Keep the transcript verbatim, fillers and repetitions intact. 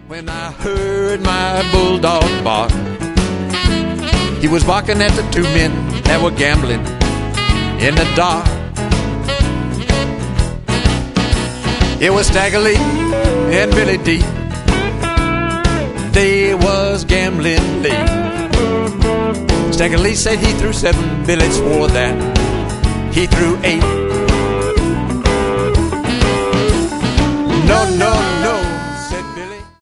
When I heard my bulldog bark, he was barking at the two men that were gambling in the dark. It was Stagger Lee and Billy D. They was gambling late. Stagger Lee said he threw seven. Billy swore that he threw eight. No, no,